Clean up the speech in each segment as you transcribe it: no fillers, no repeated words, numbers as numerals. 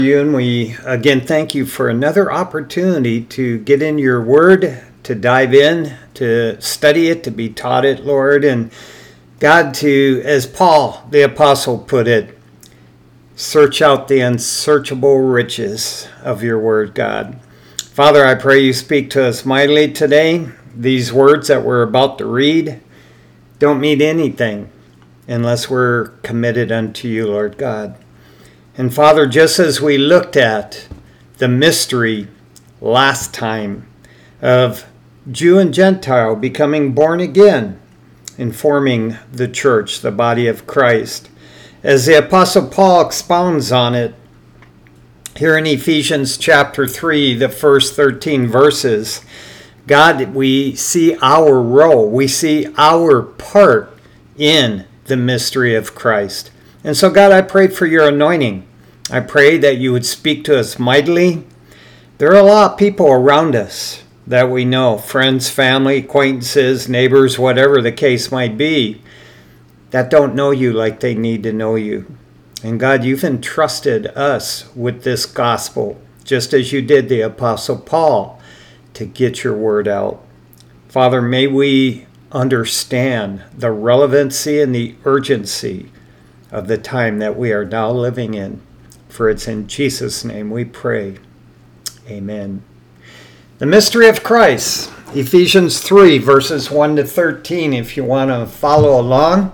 You and we again thank you for another opportunity to get in your word, to dive in, to study it, to be taught it, Lord, and God, to, as Paul the apostle put it, search out the unsearchable riches of your word, God. Father, I pray you speak to us mightily today. These words that we're about to read don't mean anything unless we're committed unto you, Lord God. And Father, just as we looked at the mystery last time of Jew and Gentile becoming born again and forming the church, the body of Christ, as the Apostle Paul expounds on it here in Ephesians chapter 3, the first 13 verses, God, we see our role, we see our part in the mystery of Christ. And so, God, I pray for your anointing. I pray that you would speak to us mightily. There are a lot of people around us that we know, friends, family, acquaintances, neighbors, whatever the case might be, that don't know you like they need to know you. And God, you've entrusted us with this gospel, just as you did the Apostle Paul, to get your word out. Father, may we understand the relevancy and the urgency of the time that we are now living in. For it's in Jesus' name we pray. Amen. The mystery of Christ, Ephesians 3, verses 1 to 13, if you want to follow along.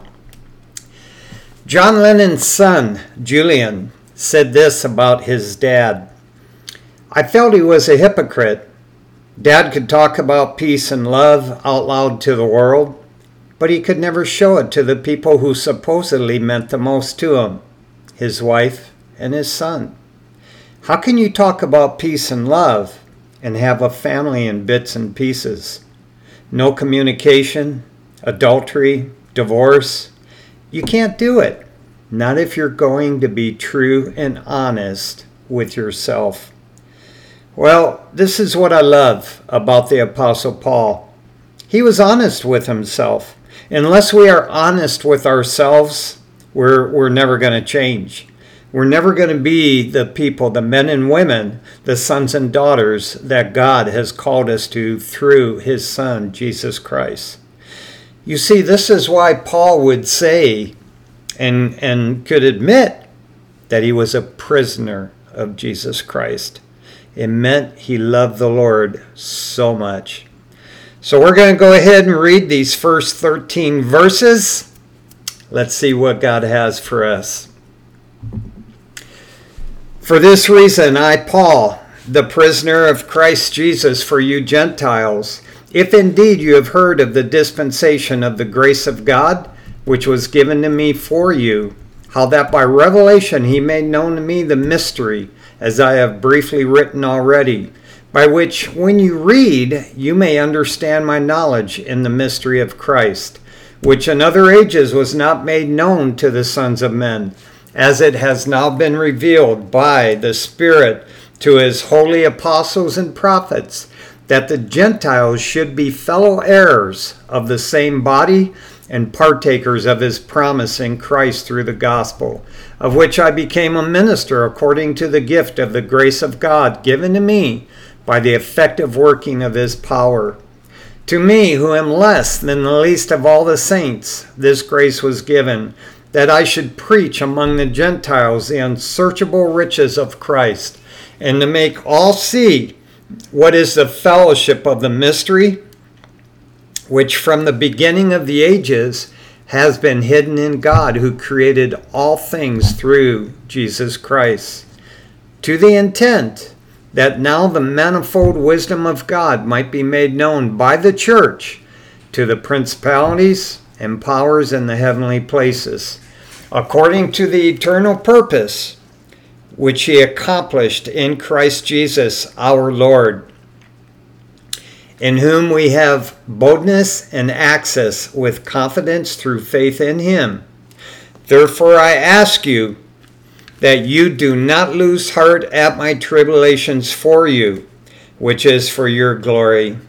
John Lennon's son, Julian, said this about his dad. I felt he was a hypocrite. Dad could talk about peace and love out loud to the world, but he could never show it to the people who supposedly meant the most to him, his wife and his son. How can you talk about peace and love and have a family in bits and pieces? No communication, adultery, divorce. You can't do it. Not if you're going to be true and honest with yourself. Well, this is what I love about the Apostle Paul. He was honest with himself. Unless we are honest with ourselves, we're never going to change. We're never going to be the people, the men and women, the sons and daughters that God has called us to through his Son, Jesus Christ. You see, this is why Paul would say and could admit that he was a prisoner of Jesus Christ. It meant he loved the Lord so much. So we're going to go ahead and read these first 13 verses. Let's see what God has for us. For this reason, I, Paul, the prisoner of Christ Jesus for you Gentiles, if indeed you have heard of the dispensation of the grace of God, which was given to me for you, how that by revelation he made known to me the mystery, as I have briefly written already, by which when you read, you may understand my knowledge in the mystery of Christ, which in other ages was not made known to the sons of men, as it has now been revealed by the Spirit to his holy apostles and prophets, that the Gentiles should be fellow heirs of the same body and partakers of his promise in Christ through the gospel, of which I became a minister according to the gift of the grace of God given to me by the effective working of his power. To me, who am less than the least of all the saints, this grace was given, that I should preach among the Gentiles the unsearchable riches of Christ, and to make all see what is the fellowship of the mystery, which from the beginning of the ages has been hidden in God, who created all things through Jesus Christ, to the intent that now the manifold wisdom of God might be made known by the church to the principalities and powers in the heavenly places, according to the eternal purpose which he accomplished in Christ Jesus our Lord, in whom we have boldness and access with confidence through faith in him. Therefore I ask you that you do not lose heart at my tribulations for you, which is for your glory.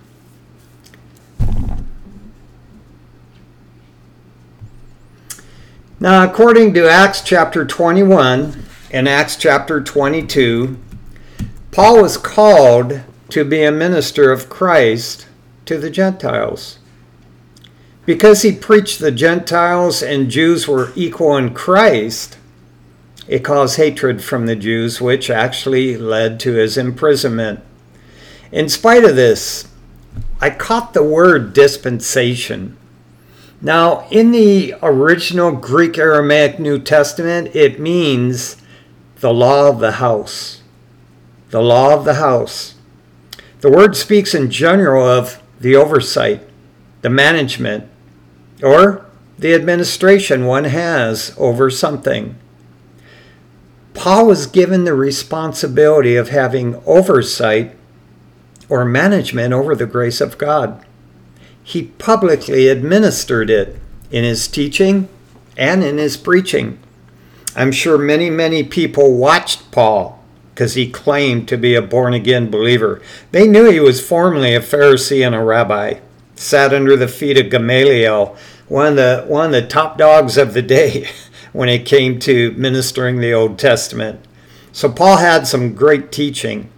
Now, according to Acts chapter 21, in Acts chapter 22, Paul was called to be a minister of Christ to the Gentiles. Because he preached the Gentiles and Jews were equal in Christ, it caused hatred from the Jews, which actually led to his imprisonment. In spite of this, I caught the word dispensation. Now, in the original Greek Aramaic New Testament, it means the law of the house. The law of the house. The word speaks in general of the oversight, the management, or the administration one has over something. Paul was given the responsibility of having oversight or management over the grace of God. He publicly administered it in his teaching and in his preaching. I'm sure many people watched Paul because he claimed to be a born-again believer. They knew he was formerly a Pharisee and a rabbi, sat under the feet of Gamaliel, one of the top dogs of the day when it came to ministering the Old Testament. So Paul had some great teaching.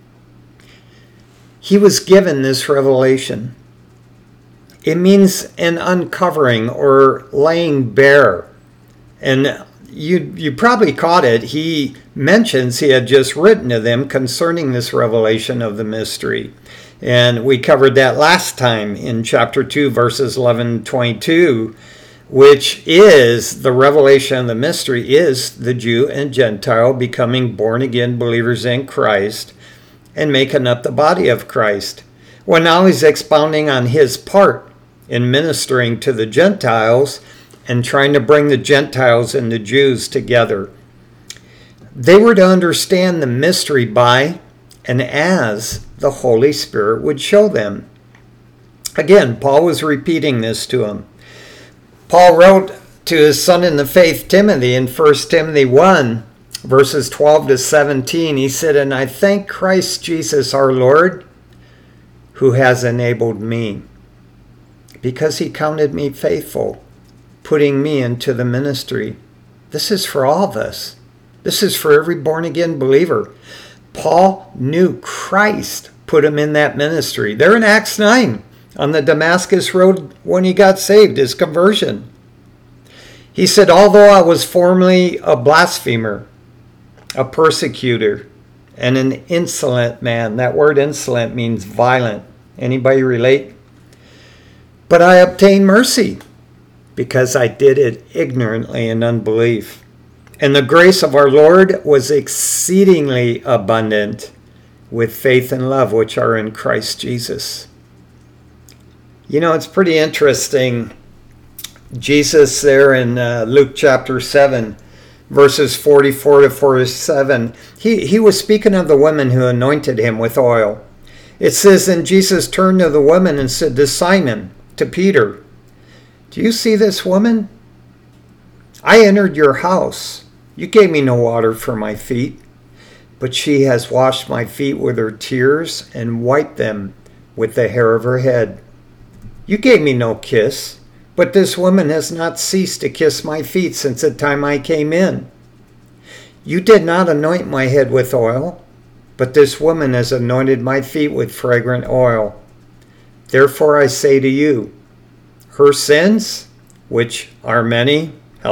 He was given this revelation. It means an uncovering or laying bare. And you probably caught it. He mentions he had just written to them concerning this revelation of the mystery. And we covered that last time in chapter 2, verses 11 and 22, which is the revelation of the mystery is the Jew and Gentile becoming born-again believers in Christ and making up the body of Christ. Well, now he's expounding on his part in ministering to the Gentiles and trying to bring the Gentiles and the Jews together. They were to understand the mystery by and as the Holy Spirit would show them. Again, Paul was repeating this to him. Paul wrote to his son in the faith, Timothy, in 1 Timothy 1, verses 12 to 17. He said, "And I thank Christ Jesus our Lord, who has enabled me, because he counted me faithful, putting me into the ministry." This is for all of us. This is for every born-again believer. Paul knew Christ put him in that ministry. There in Acts 9, on the Damascus Road when he got saved, his conversion. He said, "Although I was formerly a blasphemer, a persecutor, and an insolent man." That word insolent means violent. Anybody relate? "But I obtained mercy, because I did it ignorantly in unbelief. And the grace of our Lord was exceedingly abundant with faith and love which are in Christ Jesus." You know, it's pretty interesting. Jesus there in Luke chapter 7, verses 44 to 47, he was speaking of the women who anointed him with oil. It says, "And Jesus turned to the woman and said to Simon, to Peter, 'Do you see this woman? I entered your house. You gave me no water for my feet, but she has washed my feet with her tears and wiped them with the hair of her head. You gave me no kiss, but this woman has not ceased to kiss my feet since the time I came in. You did not anoint my head with oil, but this woman has anointed my feet with fragrant oil. Therefore I say to you, her sins, which are many,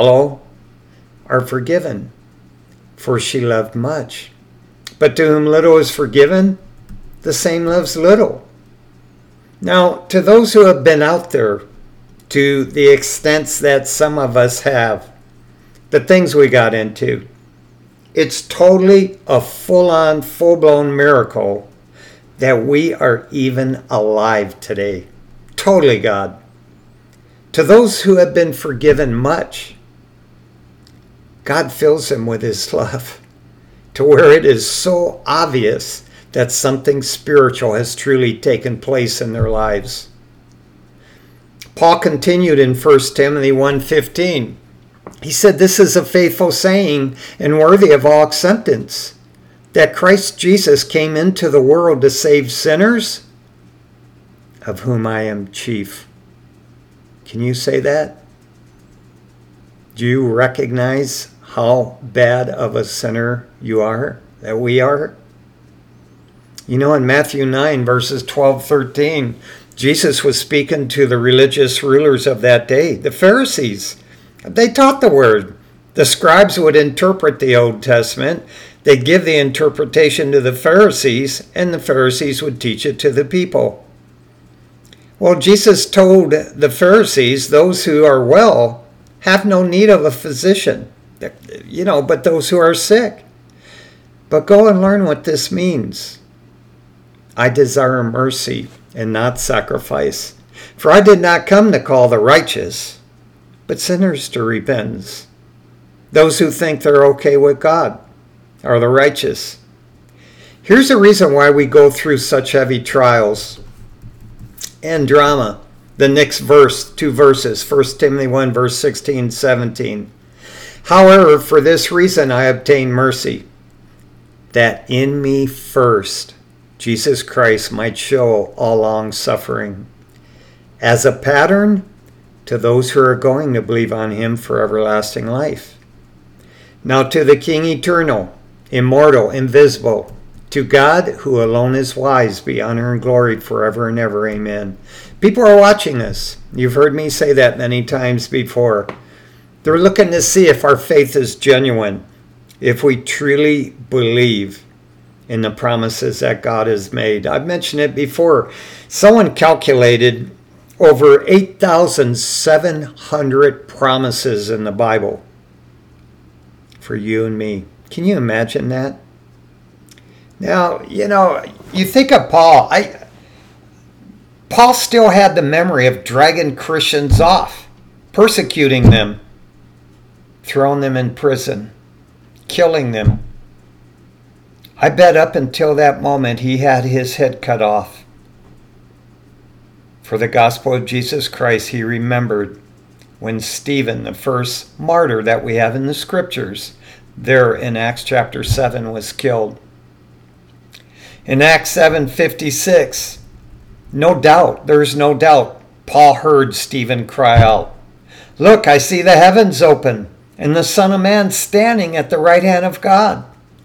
are forgiven, for she loved much. But to whom little is forgiven, the same loves little.'" Now, to those who have been out there, to the extent that some of us have, the things we got into, it's totally a full-on, full-blown miracle that we are even alive today. Totally God. To those who have been forgiven much, God fills them with his love to where it is so obvious that something spiritual has truly taken place in their lives. Paul continued in 1 Timothy 1:15. He said, "This is a faithful saying and worthy of all acceptance, that Christ Jesus came into the world to save sinners, of whom I am chief." Can you say that? Do you recognize how bad of a sinner you are, that we are? You know, in Matthew 9, verses 12, 13, Jesus was speaking to the religious rulers of that day, the Pharisees. They taught the word. The scribes would interpret the Old Testament. They'd give the interpretation to the Pharisees, and the Pharisees would teach it to the people. Well, Jesus told the Pharisees, those who are well have no need of a physician, but those who are sick. But go and learn what this means. I desire mercy and not sacrifice. For I did not come to call the righteous, but sinners to repentance. Those who think they're okay with God are the righteous. Here's the reason why we go through such heavy trials and drama. The next verse, 2 verses, 1 Timothy 1, verse 16, 17. However, for this reason I obtain mercy, that in me first Jesus Christ might show all long suffering, as a pattern to those who are going to believe on him for everlasting life. Now to the King eternal, immortal, invisible, to God who alone is wise, be honor and glory forever and ever. Amen. People are watching us. You've heard me say that many times before. They're looking to see if our faith is genuine, if we truly believe in the promises that God has made. I've mentioned it before. Someone calculated over 8,700 promises in the Bible for you and me. Can you imagine that? Now, you think of Paul. Paul still had the memory of dragging Christians off, persecuting them, throwing them in prison, killing them. I bet up until that moment he had his head cut off. For the gospel of Jesus Christ, he remembered when Stephen, the first martyr that we have in the scriptures, there in Acts chapter 7, was killed. In Acts 7:56, there's no doubt, Paul heard Stephen cry out, "Look, I see the heavens open, and the Son of Man standing at the right hand of God."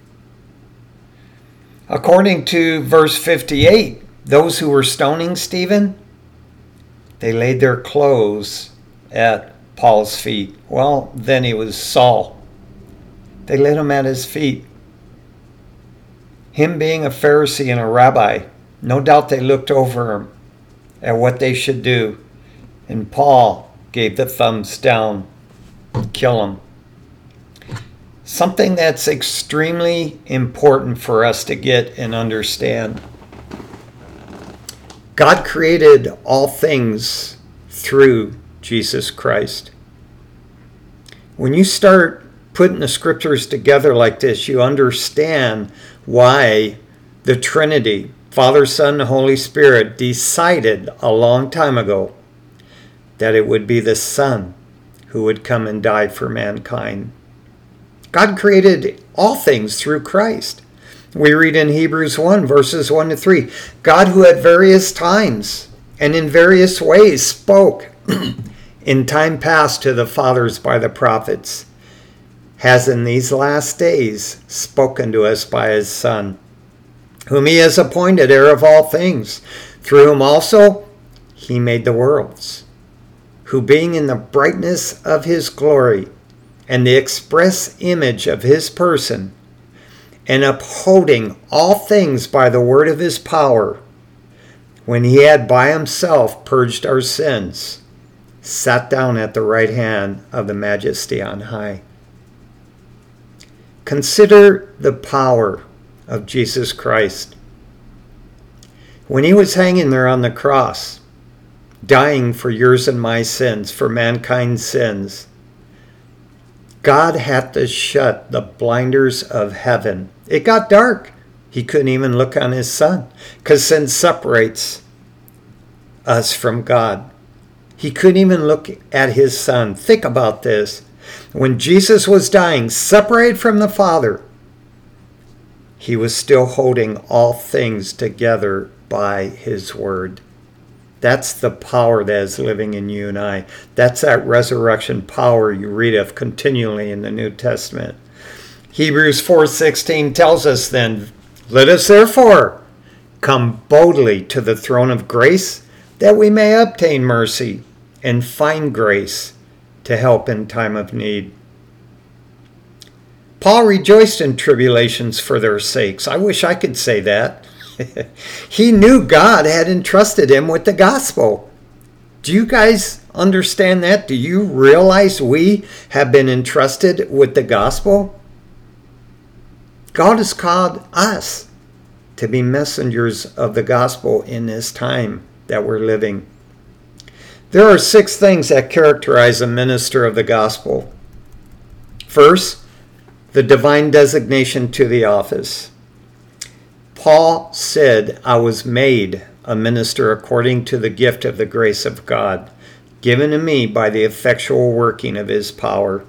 According to verse 58, those who were stoning Stephen, they laid their clothes at Paul's feet. Well, then he was Saul. They laid him at his feet. Him being a Pharisee and a rabbi, no doubt they looked over him at what they should do. And Paul gave the thumbs down. Kill him. Something that's extremely important for us to get and understand. God created all things through Jesus Christ. When you start putting the scriptures together like this, you understand why the Trinity, Father, Son, and Holy Spirit, decided a long time ago that it would be the Son who would come and die for mankind. God created all things through Christ. We read in Hebrews 1, verses 1 to 3, God who at various times and in various ways spoke in time past to the fathers by the prophets, has in these last days spoken to us by his Son, whom he has appointed heir of all things, through whom also he made the worlds, who being in the brightness of his glory and the express image of his person, and upholding all things by the word of his power, when he had by himself purged our sins, sat down at the right hand of the Majesty on high. Consider the power of Jesus Christ. When he was hanging there on the cross, dying for yours and my sins, for mankind's sins, God had to shut the blinders of heaven. It got dark. He couldn't even look on his Son because sin separates us from God. He couldn't even look at his Son. Think about this. When Jesus was dying, separated from the Father, he was still holding all things together by his word. That's the power that is living in you and I. That's that resurrection power you read of continually in the New Testament. Hebrews 4:16 tells us then, let us therefore come boldly to the throne of grace, that we may obtain mercy and find grace to help in time of need. Paul rejoiced in tribulations for their sakes. I wish I could say that. He knew God had entrusted him with the gospel. Do you guys understand that? Do you realize we have been entrusted with the gospel? God has called us to be messengers of the gospel in this time that we're living. There are 6 things that characterize a minister of the gospel. First, the divine designation to the office. Paul said, I was made a minister according to the gift of the grace of God, given to me by the effectual working of his power.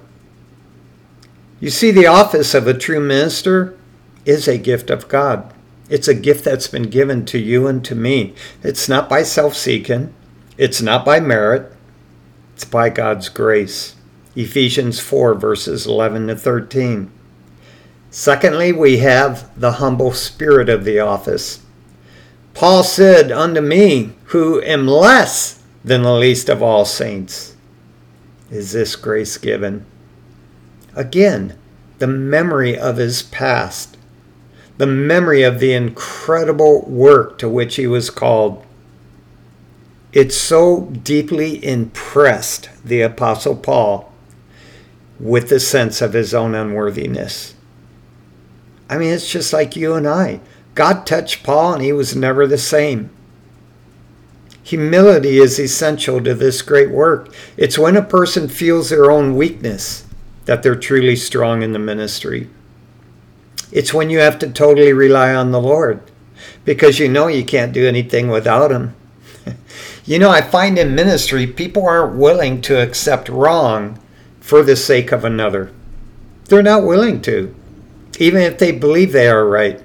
You see, the office of a true minister is a gift of God. It's a gift that's been given to you and to me. It's not by self-seeking. It's not by merit. It's by God's grace. Ephesians 4, verses 11 to 13. Secondly, we have the humble spirit of the office. Paul said, unto me, who am less than the least of all saints, is this grace given. Again, the memory of his past, the memory of the incredible work to which he was called. It so deeply impressed the Apostle Paul with the sense of his own unworthiness. I mean, it's just like you and I. God touched Paul and he was never the same. Humility is essential to this great work. It's when a person feels their own weakness that they're truly strong in the ministry. It's when you have to totally rely on the Lord because you know you can't do anything without him. You know, I find in ministry, people aren't willing to accept wrong for the sake of another. They're not willing to, even if they believe they are right.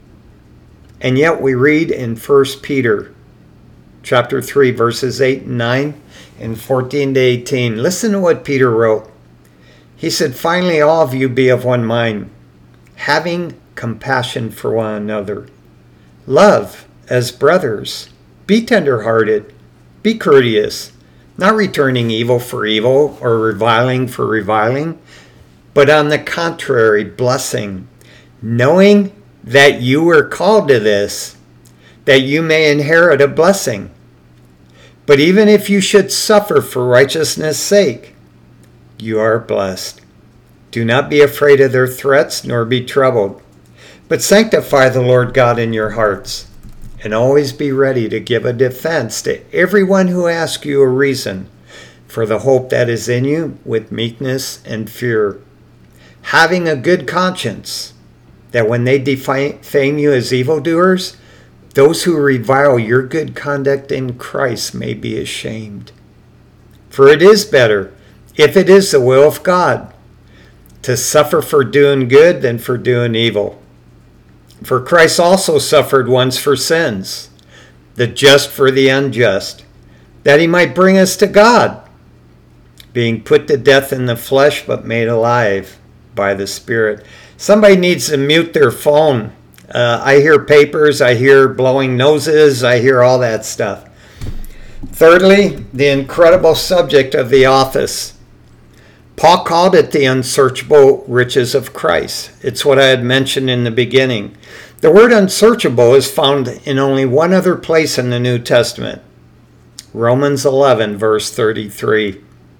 And yet we read in 1 Peter chapter 3, verses 8 and 9 and 14 to 18. Listen to what Peter wrote. He said, finally, all of you be of one mind, having compassion for one another. Love as brothers. Be tender-hearted. Be courteous, not returning evil for evil or reviling for reviling, but on the contrary, blessing, knowing that you were called to this, that you may inherit a blessing. But even if you should suffer for righteousness' sake, you are blessed. Do not be afraid of their threats, nor be troubled, but sanctify the Lord God in your hearts, and always be ready to give a defense to everyone who asks you a reason for the hope that is in you with meekness and fear, having a good conscience, that when they defame you as evildoers, those who revile your good conduct in Christ may be ashamed. For it is better, if it is the will of God, to suffer for doing good than for doing evil. For Christ also suffered once for sins, the just for the unjust, that he might bring us to God, being put to death in the flesh, but made alive by the Spirit. Somebody needs to mute their phone. I hear papers, I hear blowing noses, I hear all that stuff. Thirdly, the incredible subject of the office. Paul called it the unsearchable riches of Christ. It's what I had mentioned in the beginning. The word unsearchable is found in only one other place in the New Testament. Romans 11, verse 33.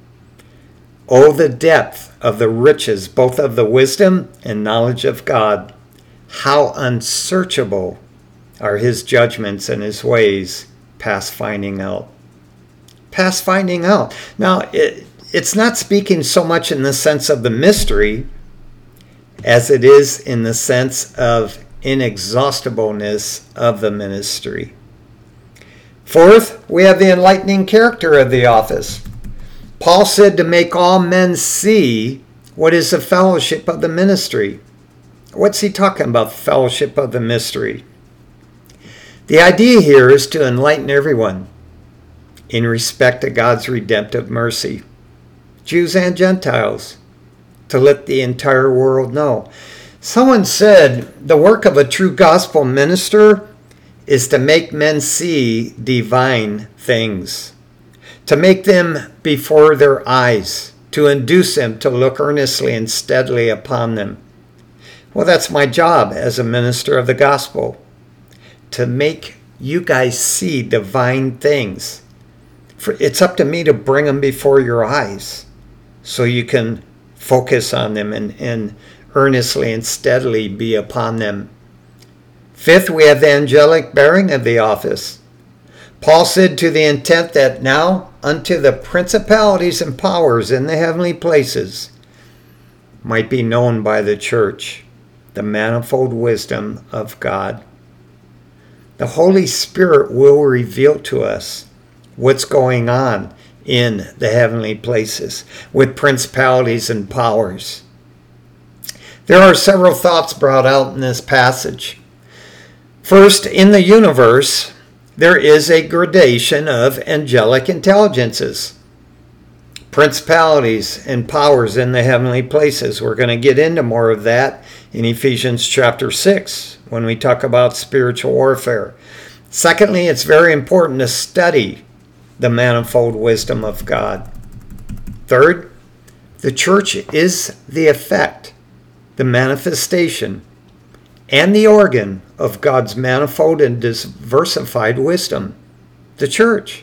Oh, the depth of the riches, both of the wisdom and knowledge of God. How unsearchable are his judgments and his ways, past finding out. Past finding out. Now, it's not speaking so much in the sense of the mystery as it is in the sense of inexhaustibleness of the ministry. Fourth, we have the enlightening character of the office. Paul said to make all men see what is the fellowship of the ministry. What's he talking about, fellowship of the mystery? The idea here is to enlighten everyone, in respect to God's redemptive mercy. Jews and Gentiles, to let the entire world know. Someone said the work of a true gospel minister is to make men see divine things, to make them before their eyes, to induce them to look earnestly and steadily upon them. Well, that's my job as a minister of the gospel, to make you guys see divine things. It's up to me to bring them before your eyes so you can focus on them and earnestly and steadily be upon them. Fifth, we have the angelic bearing of the office. Paul said, to the intent that now unto the principalities and powers in the heavenly places might be known by the church the manifold wisdom of God. The Holy Spirit will reveal to us what's going on in the heavenly places with principalities and powers. There are several thoughts brought out in this passage. First, in the universe, there is a gradation of angelic intelligences, principalities and powers in the heavenly places. We're going to get into more of that in Ephesians chapter 6 when we talk about spiritual warfare. Secondly, it's very important to study the manifold wisdom of God. Third, the church is the effect, the manifestation, and the organ of God's manifold and diversified wisdom, the church.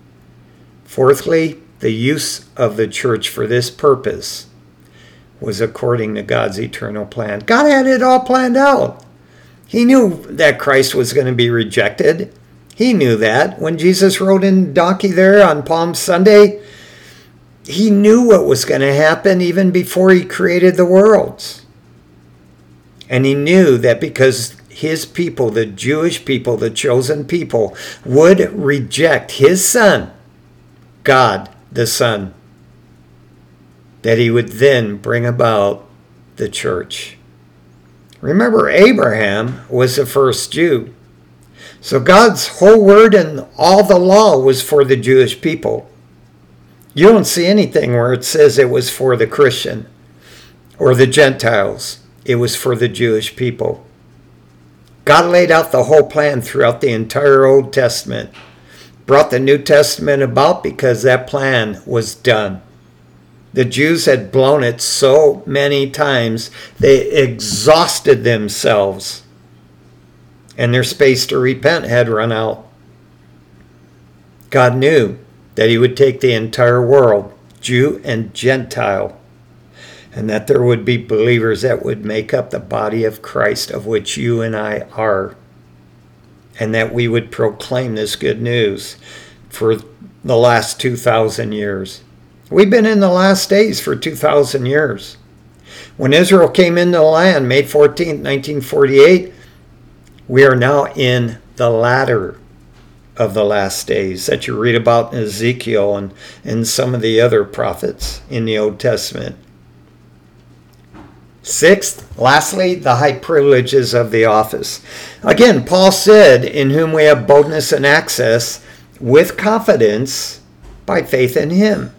Fourthly, the use of the church for this purpose was according to God's eternal plan. God had it all planned out. He knew that Christ was going to be rejected. He knew that. When Jesus rode in donkey there on Palm Sunday, he knew what was going to happen even before he created the worlds. And he knew that because his people, the Jewish people, the chosen people, would reject his son, God the Son, that he would then bring about the church. Remember, Abraham was the first Jew. So God's whole word and all the law was for the Jewish people. You don't see anything where it says it was for the Christian or the Gentiles. It was for the Jewish people. God laid out the whole plan throughout the entire Old Testament. Brought the New Testament about because that plan was done. The Jews had blown it so many times, they exhausted themselves. And their space to repent had run out. God knew that he would take the entire world, Jew and Gentile, and that there would be believers that would make up the body of Christ, of which you and I are, and that we would proclaim this good news for the last 2,000 years. We've been in the last days for 2,000 years. When Israel came into the land, May 14th, 1948, we are now in the latter of the last days that you read about in Ezekiel and some of the other prophets in the Old Testament. Sixth, lastly, the high privileges of the office. Again, Paul said, in whom we have boldness and access with confidence by faith in him.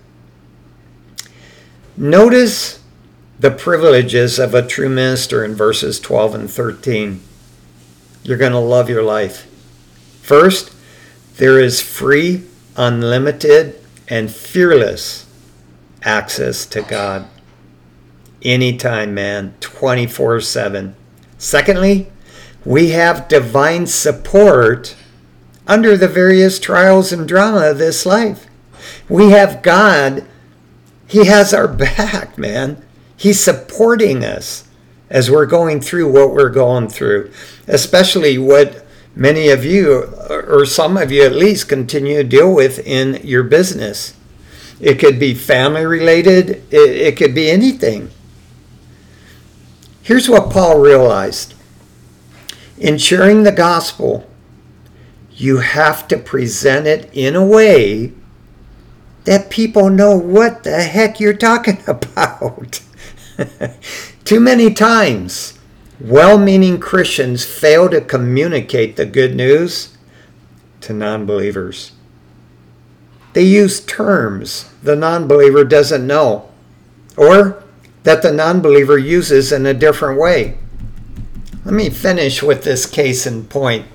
Notice the privileges of a true minister in verses 12 and 13. You're going to love your life. First, there is free, unlimited, and fearless access to God. Anytime, man, 24/7. Secondly, we have divine support under the various trials and drama of this life. We have God. He has our back, man. He's supporting us as we're going through what we're going through, especially what many of you, or some of you at least, continue to deal with in your business. It could be family related. It could be anything. Here's what Paul realized. In sharing the gospel, you have to present it in a way that people know what the heck you're talking about. Too many times, well-meaning Christians fail to communicate the good news to non-believers. They use terms the non-believer doesn't know, or that the non-believer uses in a different way. Let me finish with this case in point.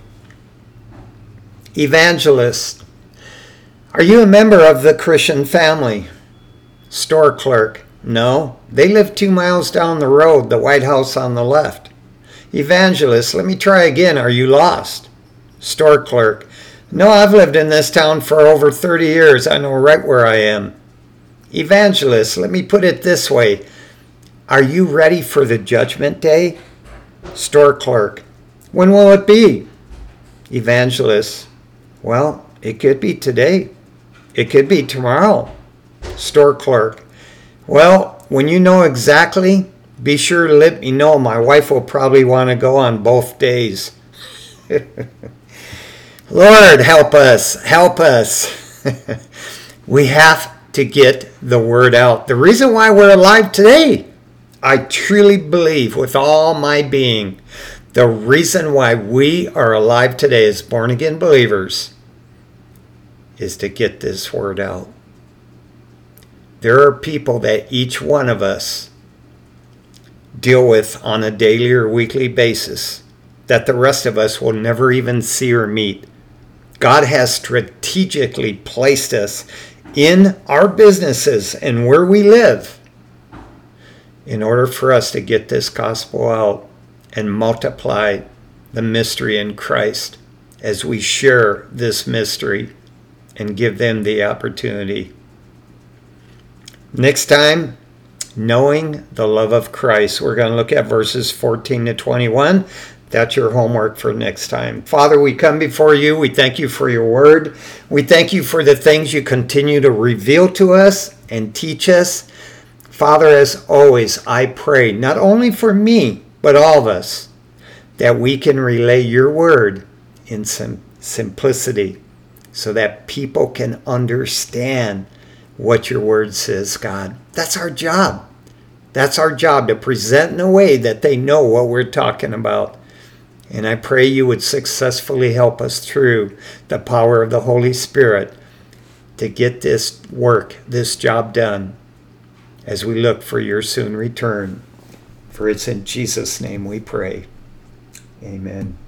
Evangelist. Are you a member of the Christian family? Store clerk. No, they live 2 miles down the road, the White House on the left. Evangelist. Let me try again. Are you lost? Store clerk. No, I've lived in this town for over 30 years. I know right where I am. Evangelist. Let me put it this way. Are you ready for the judgment day? Store clerk. When will it be? Evangelist. Well, it could be today. It could be tomorrow. Store clerk. Well, when you know exactly, be sure to let me know. My wife will probably want to go on both days. Lord, help us. Help us. We have to get the word out. The reason why we're alive today, I truly believe with all my being, the reason why we are alive today as born-again believers is to get this word out. There are people that each one of us deal with on a daily or weekly basis that the rest of us will never even see or meet. God has strategically placed us in our businesses and where we live in order for us to get this gospel out and multiply the mystery in Christ as we share this mystery and give them the opportunity. Next time, knowing the love of Christ. We're going to look at verses 14 to 21. That's your homework for next time. Father, we come before you. We thank you for your word. We thank you for the things you continue to reveal to us and teach us. Father, as always, I pray, not only for me, but all of us, that we can relay your word in simplicity so that people can understand what your word says, God. That's our job. That's our job, to present in a way that they know what we're talking about. And I pray you would successfully help us through the power of the Holy Spirit to get this work, this job done, as we look for your soon return. For it's in Jesus' name we pray. Amen.